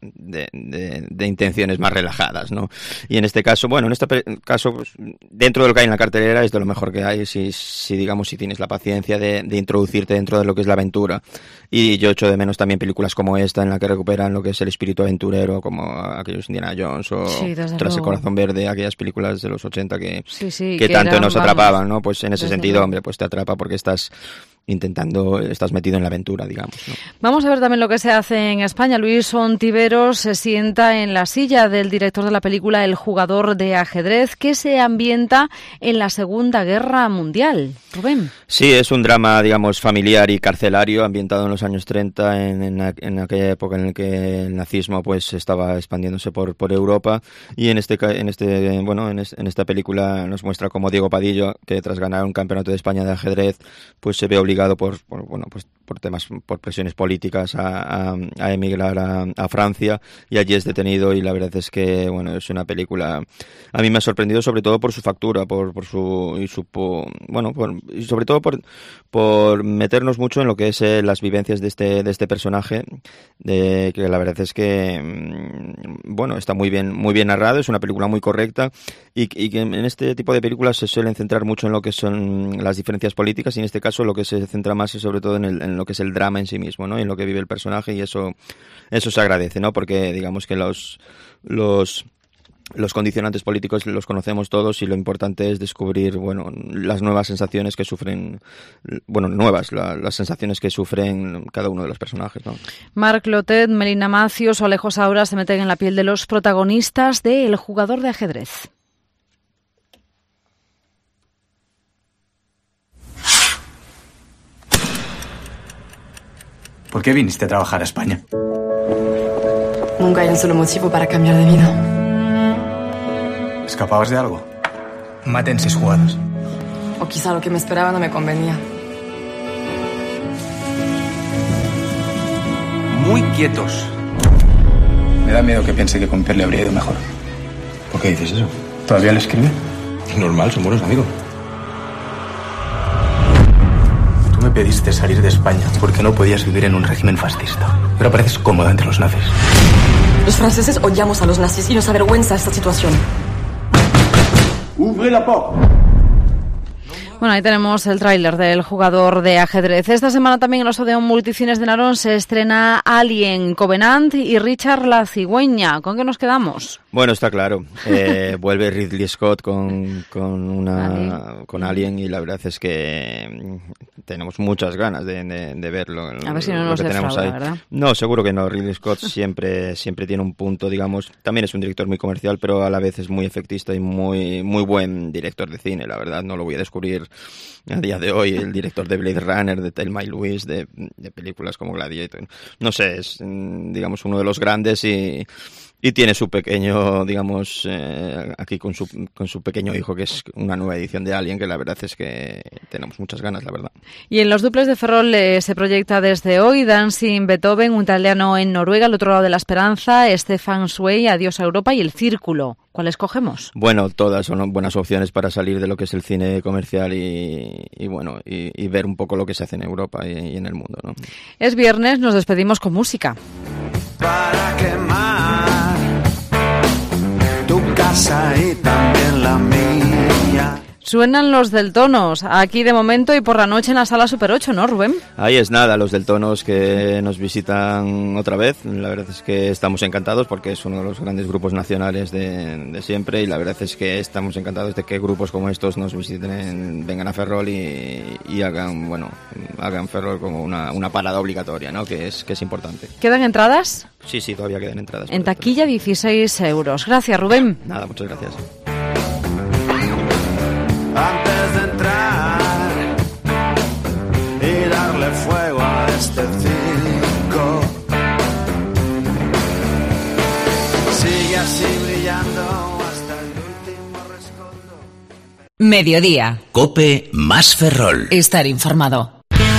de intenciones más relajadas, ¿no? Y en este caso, bueno, pues, dentro de lo que hay en la cartelera es de lo mejor que hay, si tienes la paciencia de introducirte dentro de lo que es la aventura. Y yo echo de menos también películas como esta, en la que recuperan lo que es el espíritu aventurero, como aquellos Indiana Jones o Tras el corazón verde, aquellas películas de los 80 que tanto nos atrapaban, ¿no? Pues en ese sentido, hombre, pues te atrapa porque estás metido en la aventura, digamos, ¿no? Vamos a ver también lo que se hace en España. Luis Ontiveros se sienta en la silla del director de la película El jugador de ajedrez, que se ambienta en la Segunda Guerra Mundial. Rubén. Sí, es un drama, digamos, familiar y carcelario, ambientado en los años 30, en aquella época en la que el nazismo pues estaba expandiéndose por Europa, y en esta película nos muestra cómo Diego Padillo, que tras ganar un campeonato de España de ajedrez, pues se ve obligado por presiones políticas a emigrar a Francia, y allí es detenido. Y la verdad es que, bueno, es una película, a mí me ha sorprendido sobre todo por su factura, y sobre todo por meternos mucho en lo que es las vivencias de este personaje, que la verdad es que, bueno, está muy bien narrado. Es una película muy correcta, y que en este tipo de películas se suelen centrar mucho en lo que son las diferencias políticas, y en este caso lo que se centra más es sobre todo en lo que es el drama en sí mismo, ¿no? Y en lo que vive el personaje, y eso se agradece, ¿no? Porque digamos que los condicionantes políticos los conocemos todos, y lo importante es descubrir, bueno, las nuevas sensaciones que sufren, las sensaciones que sufren cada uno de los personajes, ¿no? Marc Clotet, Melina Macios o Alejo Saura se meten en la piel de los protagonistas de El jugador de ajedrez. ¿Por qué viniste a trabajar a España? Nunca hay un solo motivo para cambiar de vida. ¿Escapabas de algo? Mate en 6 jugadas. O quizá lo que me esperaba no me convenía. Muy quietos. Me da miedo que piense que con Pierre le habría ido mejor. ¿Por qué dices eso? ¿Todavía le escribe? Es normal, son buenos amigos. Tú me pediste salir de España porque no podías vivir en un régimen fascista. Pero pareces cómoda entre los nazis. Los franceses odiamos a los nazis y nos avergüenza esta situación. ¡Ouvrez la porte! Bueno, ahí tenemos el tráiler del jugador de ajedrez. Esta semana también en los Odeón Multicines de Narón se estrena Alien Covenant y Richard la cigüeña. ¿Con qué nos quedamos? Bueno, está claro. Vuelve Ridley Scott con Alien, y la verdad es que tenemos muchas ganas de verlo. A ver si no nos defrauda, ¿verdad? No, seguro que no. Ridley Scott siempre tiene un punto, digamos. También es un director muy comercial, pero a la vez es muy efectista y muy buen director de cine, la verdad. No lo voy a descubrir a día de hoy. El director de Blade Runner, de Thelma y Louise, de películas como Gladiator. No sé, es, digamos, uno de los grandes, y tiene su pequeño, digamos, aquí con su pequeño hijo, que es una nueva edición de Alien, que la verdad es que tenemos muchas ganas, la verdad. Y en los duples de Ferrol se proyecta desde hoy Dancing Beethoven, un italiano en Noruega, al otro lado de la esperanza, Stefan Zweig, Adiós a Europa, y El Círculo. ¿Cuál escogemos? Bueno, todas son buenas opciones para salir de lo que es el cine comercial y ver un poco lo que se hace en Europa y en el mundo, ¿no? Es viernes, nos despedimos con música. Para quemar tu casa y también la mía. Suenan los del Tonos, aquí de momento y por la noche en la Sala Super 8, ¿no, Rubén? Ahí es nada, los del Tonos que nos visitan otra vez. La verdad es que estamos encantados porque es uno de los grandes grupos nacionales de siempre, y la verdad es que estamos encantados de que grupos como estos nos visiten, vengan a Ferrol y hagan Ferrol como una parada obligatoria, ¿no? Que es importante. ¿Quedan entradas? Sí, todavía quedan entradas. En taquilla 16 euros. Gracias, Rubén. Nada, muchas gracias. Antes de entrar y darle fuego a este circo, sigue así brillando hasta el último rescoldo. Mediodía. COPE más Ferrol. Estar informado.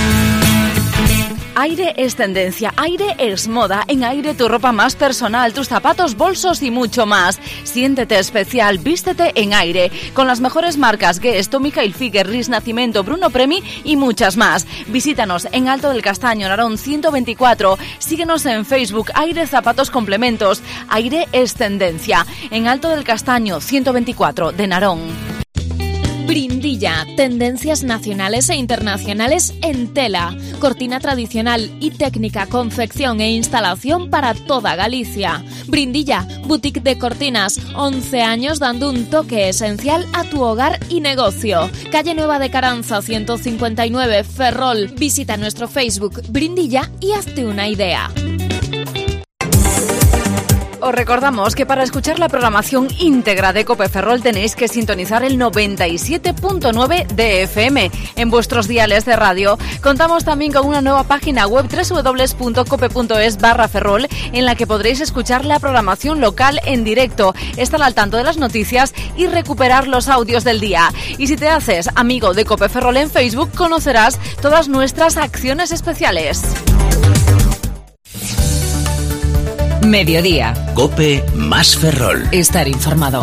Aire es tendencia, Aire es moda. En Aire tu ropa más personal, tus zapatos, bolsos y mucho más. Siéntete especial, vístete en Aire. Con las mejores marcas Guess, Tommy Hilfiger, Ris Nacimiento, Bruno Premi y muchas más. Visítanos en Alto del Castaño, Narón 124. Síguenos en Facebook, Aire Zapatos Complementos. Aire es tendencia. En Alto del Castaño 124 de Narón. Brindilla, tendencias nacionales e internacionales en tela, cortina tradicional y técnica, confección e instalación para toda Galicia. Brindilla, boutique de cortinas, 11 años dando un toque esencial a tu hogar y negocio. Calle Nueva de Caranza 159, Ferrol. Visita nuestro Facebook Brindilla y hazte una idea. Os recordamos que para escuchar la programación íntegra de COPE Ferrol tenéis que sintonizar el 97.9 de FM en vuestros diales de radio. Contamos también con una nueva página web www.cope.es/Ferrol en la que podréis escuchar la programación local en directo, estar al tanto de las noticias y recuperar los audios del día. Y si te haces amigo de COPE Ferrol en Facebook, conocerás todas nuestras acciones especiales. Mediodía. COPE más Ferrol. Estar informado.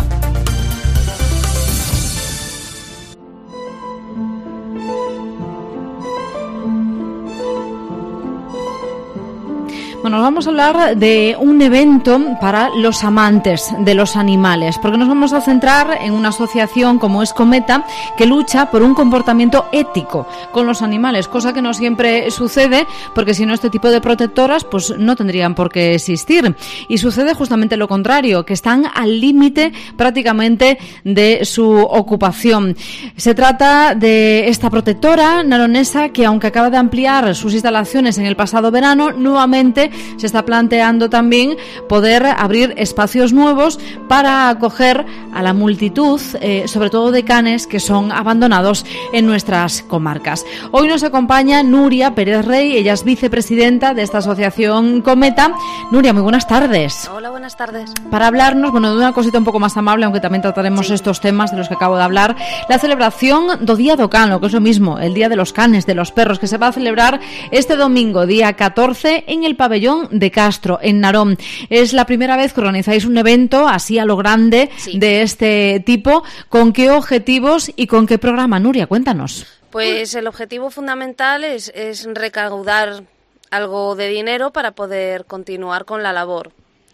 Bueno, vamos a hablar de un evento para los amantes de los animales, porque nos vamos a centrar en una asociación como es Cometa, que lucha por un comportamiento ético con los animales, cosa que no siempre sucede, porque si no este tipo de protectoras pues no tendrían por qué existir. Y sucede justamente lo contrario, que están al límite prácticamente de su ocupación. Se trata de esta protectora naronesa que, aunque acaba de ampliar sus instalaciones en el pasado verano, nuevamente se está planteando también poder abrir espacios nuevos para acoger a la multitud, sobre todo de canes que son abandonados en nuestras comarcas. Hoy nos acompaña Nuria Pérez Rey, ella es vicepresidenta de esta asociación Cometa. Nuria, muy buenas tardes. Hola, buenas tardes. Para hablarnos, de una cosita un poco más amable, aunque también trataremos estos temas de los que acabo de hablar, la celebración do Día do Can, lo que es lo mismo, el Día de los Canes, de los Perros, que se va a celebrar este domingo, día 14, en el pabellón de Castro, en Narón. Es la primera vez que organizáis un evento así a lo grande de este tipo. ¿Con qué objetivos y con qué programa, Nuria? Cuéntanos. Pues el objetivo fundamental es recaudar algo de dinero para poder continuar con la labor.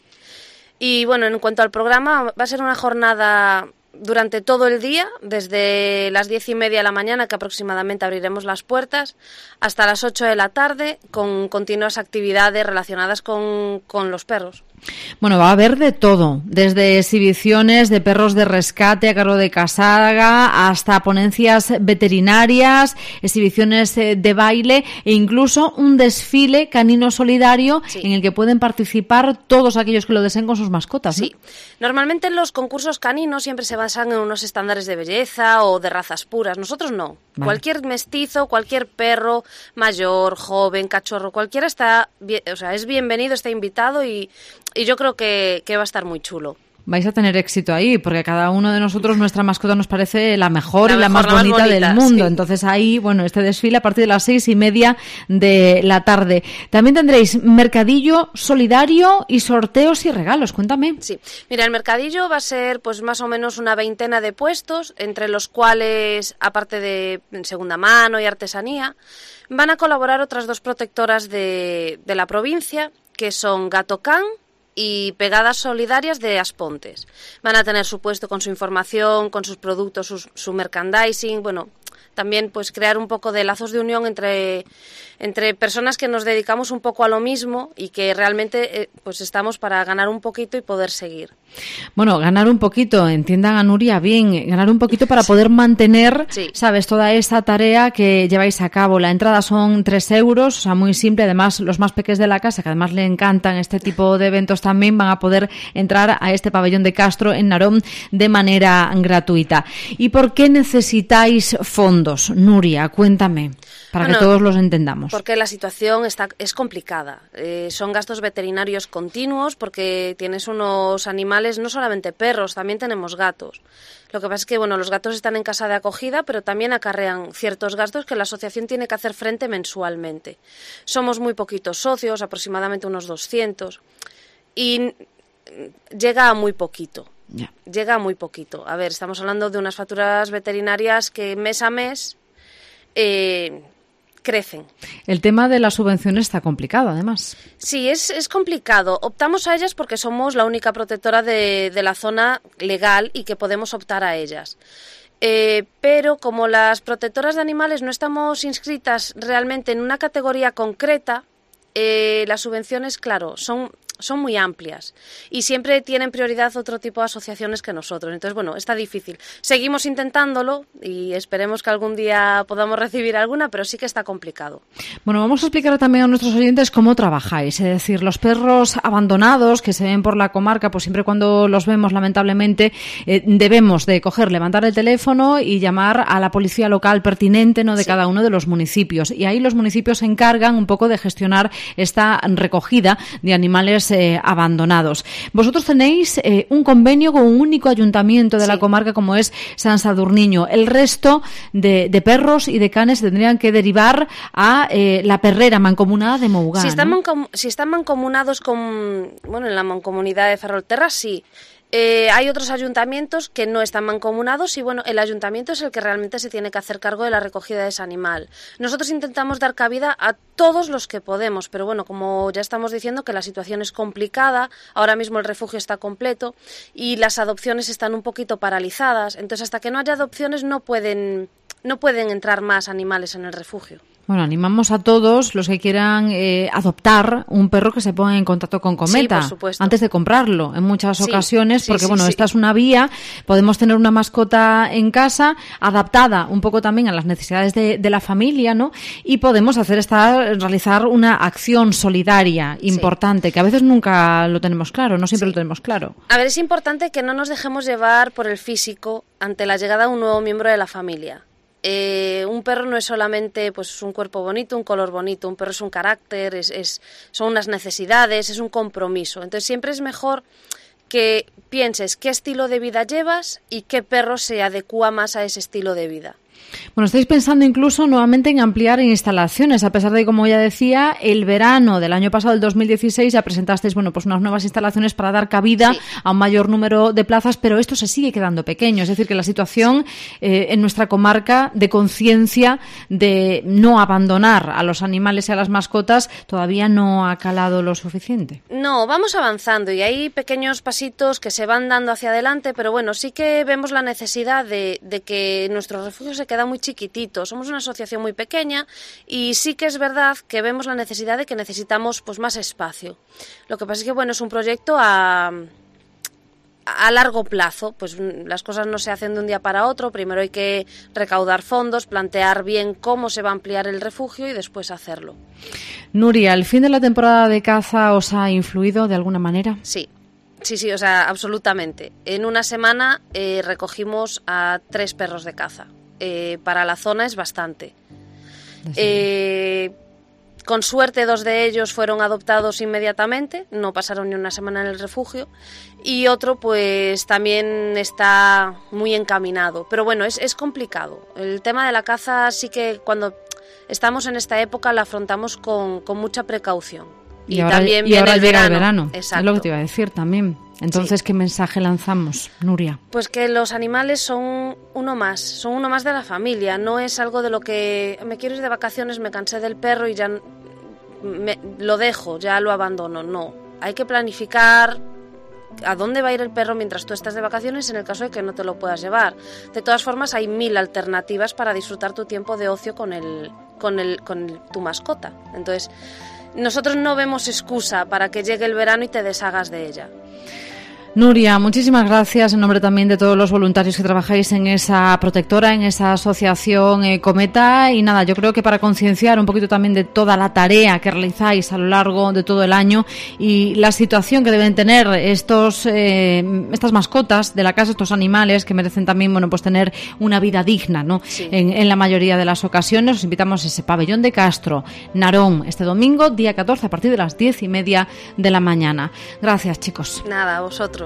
Y bueno, en cuanto al programa, va a ser una jornada durante todo el día, desde las 10:30 de la mañana, que aproximadamente abriremos las puertas, hasta las 8 de la tarde, con continuas actividades relacionadas con los perros. Bueno, va a haber de todo, desde exhibiciones de perros de rescate a cargo de Casaga hasta ponencias veterinarias, exhibiciones de baile e incluso un desfile canino solidario en el que pueden participar todos aquellos que lo deseen con sus mascotas, ¿no? Sí. Normalmente los concursos caninos siempre se basan en unos estándares de belleza o de razas puras. Nosotros no. Vale. Cualquier mestizo, cualquier perro, mayor, joven, cachorro, cualquiera es bienvenido, está invitado y yo creo que va a estar muy chulo. Vais a tener éxito ahí, porque cada uno de nosotros, nuestra mascota nos parece la mejor y la más bonita del mundo. Sí. Entonces ahí, este desfile a partir de las 6:30 de la tarde. También tendréis mercadillo solidario y sorteos y regalos. Cuéntame. Sí, mira, el mercadillo va a ser pues más o menos una veintena de puestos, entre los cuales, aparte de segunda mano y artesanía, van a colaborar otras dos protectoras de la provincia, que son Gato Can y pegadas solidarias de Aspontes. Van a tener su puesto con su información, con sus productos, su merchandising, bueno, también pues crear un poco de lazos de unión entre personas que nos dedicamos un poco a lo mismo y que realmente pues estamos para ganar un poquito y poder seguir. Bueno, ganar un poquito, entiendan a Nuria bien, ganar un poquito para poder mantener, ¿sabes?, toda esta tarea que lleváis a cabo. La entrada son 3 euros, o sea, muy simple. Además, los más pequeños de la casa, que además le encantan este tipo de eventos también, van a poder entrar a este pabellón de Castro en Narón de manera gratuita. ¿Y por qué necesitáis fondos, Nuria? Cuéntame, para que todos los entendamos. Porque la situación es complicada. Son gastos veterinarios continuos porque tienes unos animales, no solamente perros, también tenemos gatos. Lo que pasa es que, bueno, los gatos están en casa de acogida, pero también acarrean ciertos gastos que la asociación tiene que hacer frente mensualmente. Somos muy poquitos socios, aproximadamente unos 200, y llega a muy poquito. Ya. Llega a muy poquito. A ver, estamos hablando de unas facturas veterinarias que mes a mes crecen. El tema de las subvenciones está complicado, además. Sí, es complicado. Optamos a ellas porque somos la única protectora de la zona legal y que podemos optar a ellas. Pero como las protectoras de animales no estamos inscritas realmente en una categoría concreta, las subvenciones, claro, son muy amplias y siempre tienen prioridad otro tipo de asociaciones que nosotros. Entonces, bueno, está difícil. Seguimos intentándolo y esperemos que algún día podamos recibir alguna, pero sí que está complicado. Bueno, vamos a explicar también a nuestros oyentes cómo trabajáis. Es decir, los perros abandonados que se ven por la comarca, pues siempre cuando los vemos, lamentablemente, debemos de levantar el teléfono y llamar a la policía local pertinente, ¿no?, de cada uno de los municipios. Y ahí los municipios se encargan un poco de gestionar esta recogida de animales abandonados. Vosotros tenéis un convenio con un único ayuntamiento de la comarca, como es Sant Sadurniño. El resto de perros y de canes se tendrían que derivar a la perrera mancomunada de Mougá. Si están mancomunados en la mancomunidad de Ferrolterra, sí. Hay otros ayuntamientos que no están mancomunados y, bueno, el ayuntamiento es el que realmente se tiene que hacer cargo de la recogida de ese animal. Nosotros intentamos dar cabida a todos los que podemos, pero, bueno, como ya estamos diciendo que la situación es complicada, ahora mismo el refugio está completo y las adopciones están un poquito paralizadas, entonces hasta que no haya adopciones no pueden entrar más animales en el refugio. Bueno, animamos a todos los que quieran adoptar un perro que se pongan en contacto con Cometa, por supuesto, antes de comprarlo, en muchas ocasiones, porque esta es una vía, podemos tener una mascota en casa adaptada un poco también a las necesidades de la familia, ¿no? Y podemos realizar una acción solidaria importante, que a veces nunca lo tenemos claro, no siempre lo tenemos claro. A ver, es importante que no nos dejemos llevar por el físico ante la llegada de un nuevo miembro de la familia. Un perro no es solamente pues un cuerpo bonito, un color bonito, un perro es un carácter, son unas necesidades, es un compromiso. Entonces siempre es mejor que pienses qué estilo de vida llevas y qué perro se adecúa más a ese estilo de vida. Bueno, estáis pensando incluso nuevamente en ampliar instalaciones, a pesar de, como ya decía, el verano del año pasado, el 2016, ya presentasteis, pues unas nuevas instalaciones para dar cabida a un mayor número de plazas, pero esto se sigue quedando pequeño. Es decir, que la situación en nuestra comarca de conciencia de no abandonar a los animales y a las mascotas todavía no ha calado lo suficiente. No, vamos avanzando y hay pequeños pasitos que se van dando hacia adelante, pero bueno, sí que vemos la necesidad de que nuestro refugio se queda muy chiquitito. Somos una asociación muy pequeña y sí que es verdad que vemos la necesidad de que necesitamos pues más espacio. Lo que pasa es que, bueno, es un proyecto a largo plazo, pues las cosas no se hacen de un día para otro. Primero hay que recaudar fondos, plantear bien cómo se va a ampliar el refugio y después hacerlo. Nuria, ¿el fin de la temporada de caza os ha influido de alguna manera? Sí, o sea, absolutamente. En una semana recogimos a 3 perros de caza. Para la zona es bastante. Con suerte 2 de ellos fueron adoptados inmediatamente, no pasaron ni una semana en el refugio, y otro pues también está muy encaminado. Pero bueno, es complicado. El tema de la caza sí que cuando estamos en esta época la afrontamos con mucha precaución. Y ahora, también viene ahora el llega verano. el verano. Exacto. Es lo que te iba a decir también. Entonces, ¿qué mensaje lanzamos, Nuria? Pues que los animales son uno más de la familia. No es algo de lo que me quiero ir de vacaciones, me cansé del perro y ya lo dejo, ya lo abandono. No, hay que planificar a dónde va a ir el perro mientras tú estás de vacaciones en el caso de que no te lo puedas llevar. De todas formas, hay 1000 alternativas para disfrutar tu tiempo de ocio con tu mascota. Entonces, nosotros no vemos excusa para que llegue el verano y te deshagas de ella. Nuria, muchísimas gracias en nombre también de todos los voluntarios que trabajáis en esa protectora, en esa asociación Cometa. Y nada, yo creo que para concienciar un poquito también de toda la tarea que realizáis a lo largo de todo el año y la situación que deben tener estas mascotas de la casa, estos animales que merecen también, bueno, pues tener una vida digna, ¿no? Sí. En la mayoría de las ocasiones. Os invitamos a ese pabellón de Castro, Narón, este domingo, día 14, a partir de las 10:30 de la mañana. Gracias, chicos. Nada, a vosotros.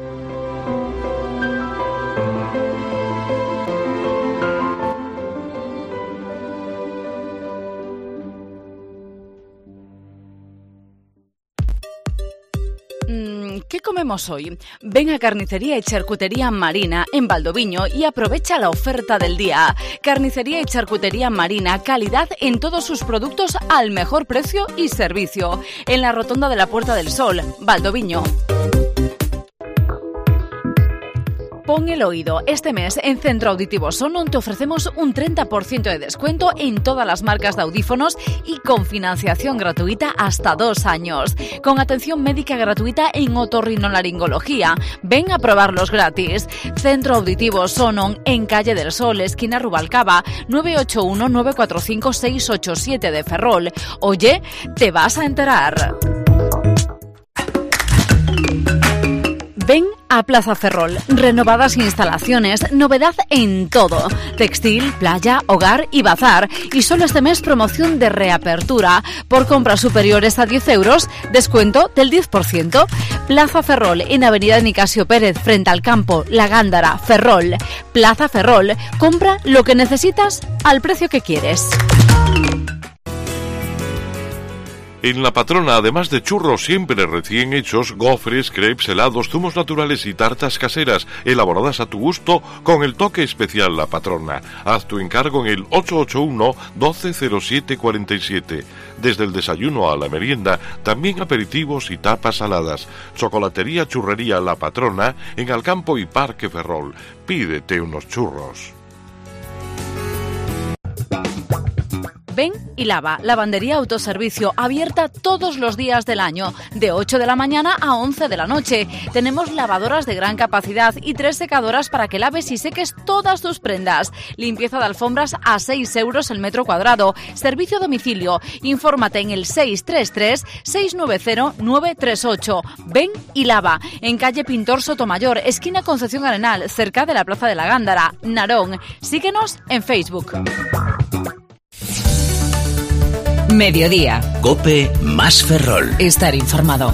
¿Qué comemos hoy? Ven a Carnicería y Charcutería Marina en Valdoviño y aprovecha la oferta del día. Carnicería y Charcutería Marina, calidad en todos sus productos al mejor precio y servicio. En la Rotonda de la Puerta del Sol, Valdoviño. Pon el oído. Este mes en Centro Auditivo Sonon te ofrecemos un 30% de descuento en todas las marcas de audífonos y con financiación gratuita hasta 2 años. Con atención médica gratuita en otorrinolaringología. Ven a probarlos gratis. Centro Auditivo Sonon en Calle del Sol, esquina Rubalcaba, 981-945-687 de Ferrol. Oye, te vas a enterar. Ven a Plaza Ferrol, renovadas instalaciones, novedad en todo, textil, playa, hogar y bazar, y solo este mes promoción de reapertura, por compras superiores a 10 euros, descuento del 10%. Plaza Ferrol, en Avenida Nicasio Pérez, frente al campo, La Gándara, Ferrol. Plaza Ferrol, compra lo que necesitas al precio que quieres. En La Patrona, además de churros siempre recién hechos, gofres, crepes, helados, zumos naturales y tartas caseras, elaboradas a tu gusto con el toque especial La Patrona. Haz tu encargo en el 881-120747. Desde el desayuno a la merienda, también aperitivos y tapas saladas. Chocolatería Churrería La Patrona en Alcampo y Parque Ferrol. Pídete unos churros. Ven y lava. Lavandería Autoservicio, abierta todos los días del año, de 8 de la mañana a 11 de la noche. Tenemos lavadoras de gran capacidad y 3 secadoras para que laves y seques todas tus prendas. Limpieza de alfombras a 6 euros el metro cuadrado. Servicio a domicilio. Infórmate en el 633-690-938. Ven y lava. En calle Pintor Sotomayor, esquina Concepción Arenal, cerca de la Plaza de la Gándara, Narón. Síguenos en Facebook. Mediodía. COPE más Ferrol. Estar informado.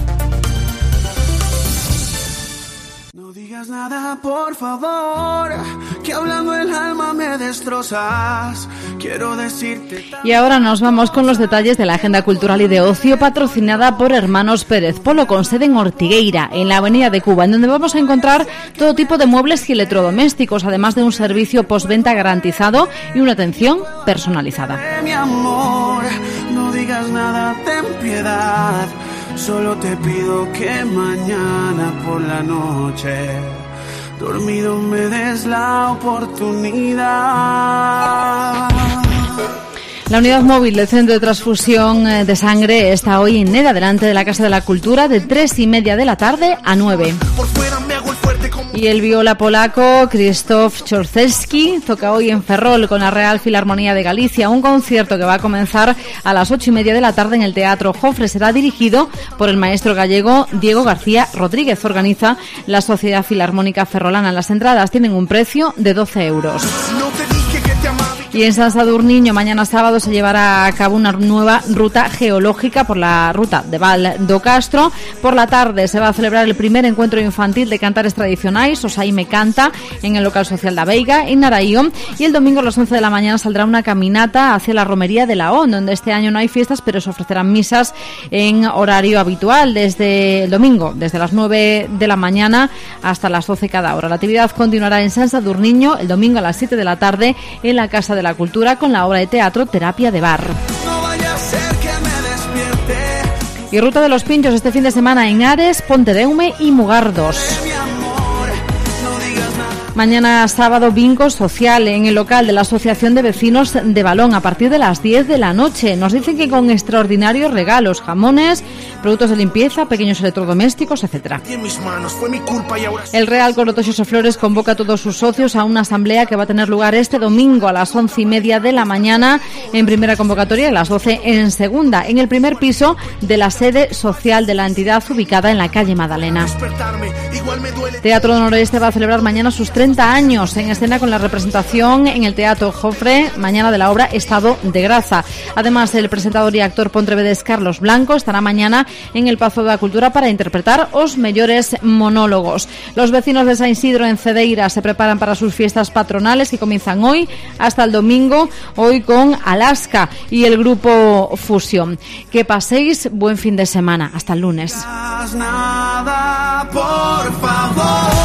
No digas nada, por favor, que hablando el alma me destrozas. Quiero decirte... Y ahora nos vamos con los detalles de la agenda cultural y de ocio patrocinada por Hermanos Pérez Polo, con sede en Ortigueira, en la Avenida de Cuba, en donde vamos a encontrar todo tipo de muebles y electrodomésticos, además de un servicio postventa garantizado y una atención personalizada. Mi amor, no digas nada, ten piedad. Solo te pido que mañana por la noche, dormido, me des la oportunidad. La unidad móvil del Centro de Transfusión de Sangre está hoy en Neda, delante de la Casa de la Cultura, de 3:30 de la tarde a 9. Y el viola polaco Krzysztof Czorzelski toca hoy en Ferrol con la Real Filarmonía de Galicia, un concierto que va a comenzar a las 8:30 de la tarde en el Teatro Jofre. Será dirigido por el maestro gallego Diego García Rodríguez. Organiza la Sociedad Filarmónica Ferrolana. Las entradas tienen un precio de 12 euros. Y en San Sadurniño, mañana sábado, se llevará a cabo una nueva ruta geológica por la ruta de Val do Castro. Por la tarde se va a celebrar el primer encuentro infantil de cantares tradicionais, Osaime Canta, en el local social da Veiga, en Naraío. Y el domingo a las 11 de la mañana saldrá una caminata hacia la romería de Laón, donde este año no hay fiestas, pero se ofrecerán misas en horario habitual desde el domingo, desde las 9 de la mañana hasta las 12 cada hora. La actividad continuará en San Sadurniño el domingo a las 7 de la tarde en la Casa de la Cultura con la obra de teatro Terapia de Bar. No vaya a ser que me despierte. Y Ruta de los Pinchos este fin de semana en Ares, Pontedeume y Mugardos. Mañana sábado, bingo social en el local de la Asociación de Vecinos de Balón a partir de las 10 de la noche. Nos dicen que con extraordinarios regalos, jamones, productos de limpieza, pequeños electrodomésticos, etc. El Real Corotoxos e Flores convoca a todos sus socios a una asamblea que va a tener lugar este domingo a las 11:30 de la mañana en primera convocatoria y a las 12 en segunda, en el primer piso de la sede social de la entidad ubicada en la calle Madalena. Teatro Noroeste va a celebrar mañana sus 30 años en escena con la representación en el Teatro Jofre, mañana de la obra Estado de Graza. Además, el presentador y actor pontrevedés Carlos Blanco estará mañana en el Pazo da Cultura para interpretar os mellores monólogos. Los vecinos de San Isidro en Cedeira se preparan para sus fiestas patronales que comienzan hoy hasta el domingo, hoy con Alaska y el grupo Fusión. Que paséis buen fin de semana. Hasta el lunes. Nada, por favor.